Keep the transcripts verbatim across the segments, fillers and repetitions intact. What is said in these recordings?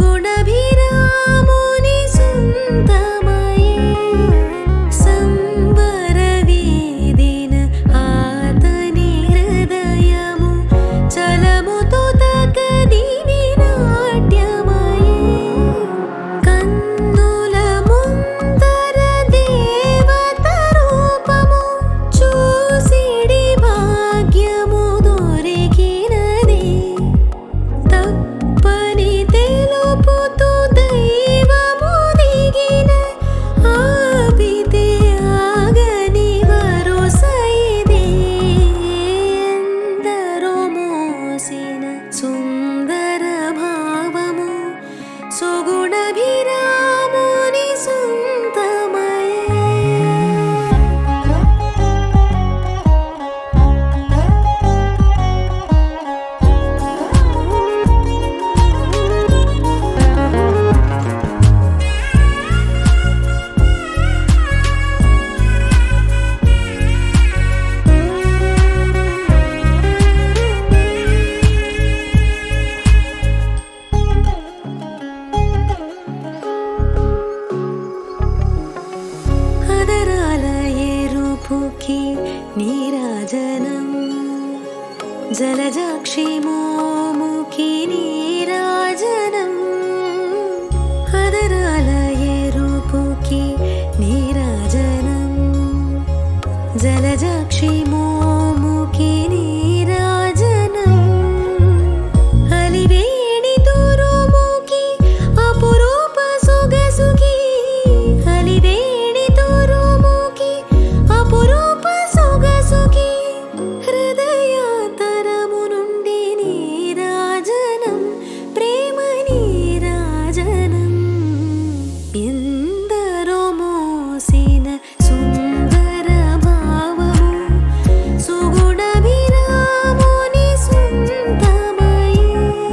సుగుణభిరాముని సుందమయే సంబరవేదిన ఆతని హృదయము చలముతో తకదివి నాట్యమయే కన్నుల ముందర దేవత రూపము చూసిడి భాగ్యము దొరికినది తప్పని తెలుపుతూ దైవము దిగిన ఆపితే ఆగని వరుసైదే ఎందరో మోసిన సుందర భావము సుగుణభిరాముని సుందమయే అదరాల ఎరుపుకి నీరాజనం జలజాక్షి మోముకి నీరాజనం అదరాల ఎరుపుకి నీరాజనం జలజాక్షి మోముకి నీరాజనం అలివేణి తురుముకి అపురూప సొగసుకి అలివేణి తురుముకి అపురూప సొగసుకి హృదయాంతరము నుండి నీరాజనం ప్రేమ నీరాజనం ఎందరో మోసిన సుందర భావము సుగుణభిరాముని సుందమయే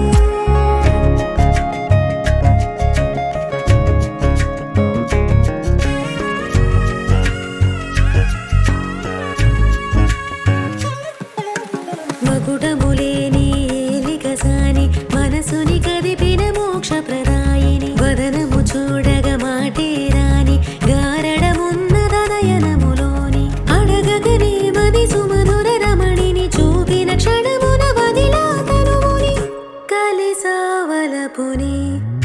మకుటములేని ఏలికసాని మనసుని కదిపిన మోక్షప్రదాయిని వదనము చూడగ మాటేరాని గారడమున్నదయనములోని అడగగనే మది సుమధుర రమణిని చూపిన క్షణమున వదిలా తనువుని కలిసావలపుని